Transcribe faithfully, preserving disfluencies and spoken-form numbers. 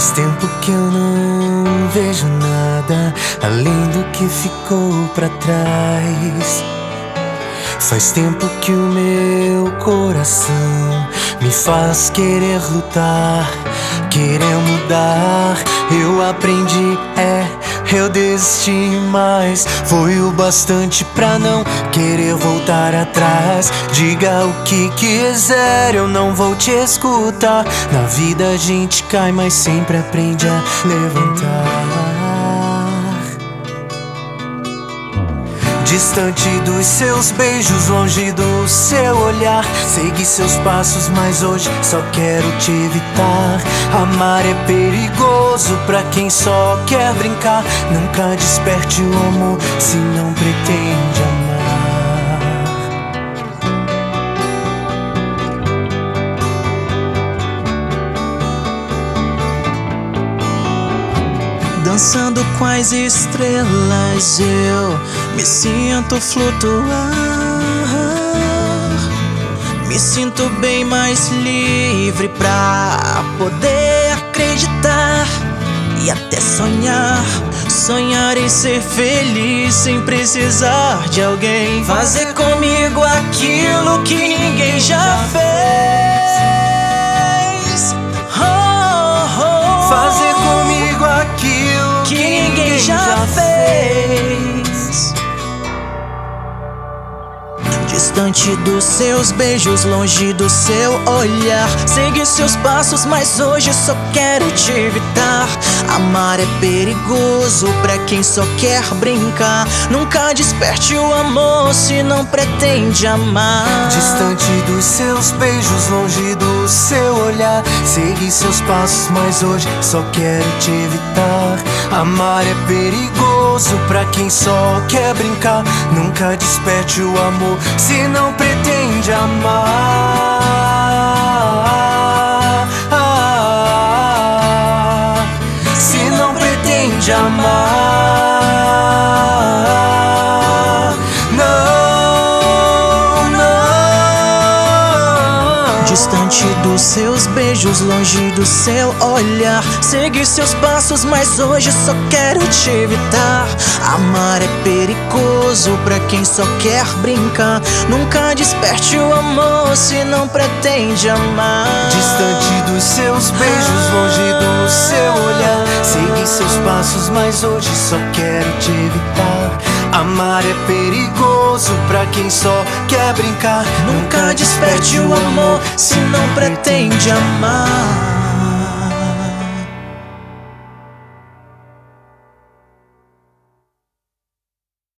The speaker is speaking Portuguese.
Faz tempo que eu não vejo nada além do que ficou pra trás. Faz tempo que o meu coração me faz querer lutar, querer mudar. Eu aprendi, é, eu desisti, mas foi o bastante pra não querer voltar atrás. Diga o que quiser, eu não vou te escutar. Na vida a gente cai, mas sempre aprende a levantar. Distante dos seus beijos, longe do seu olhar, segui seus passos, mas hoje só quero te evitar. Amar é perigoso pra quem só quer brincar. Nunca desperte o amor se não pretende amar. Dançando com as estrelas eu me sinto flutuar. Me sinto bem mais livre pra poder acreditar e até sonhar. Sonhar em ser feliz sem precisar de alguém. Fazer comigo aquilo que ninguém já fez. Oh, oh. Fazer comigo aquilo que ninguém já fez. Distante dos seus beijos, longe do seu olhar, segui seus passos, mas hoje só quero te evitar. Amar é perigoso pra quem só quer brincar. Nunca desperte o amor se não pretende amar. Distante dos seus beijos, longe do seu olhar, segui seus passos, mas hoje só quero te evitar. Amar é perigoso pra quem só quer brincar. Nunca desperte o amor se não pretende amar. Se não pretende amar. Não, não. Distante dos seus beijos, longe do seu olhar, segui seus passos, mas hoje só quero te evitar. Amar é perigoso pra quem só quer brincar. Nunca desperte o amor se não pretende amar. Distante dos seus beijos, longe do seu olhar, segui seus passos, mas hoje só quero te evitar. Amar é perigoso pra quem só quer brincar. Nunca desperte o amor se não pretende amar.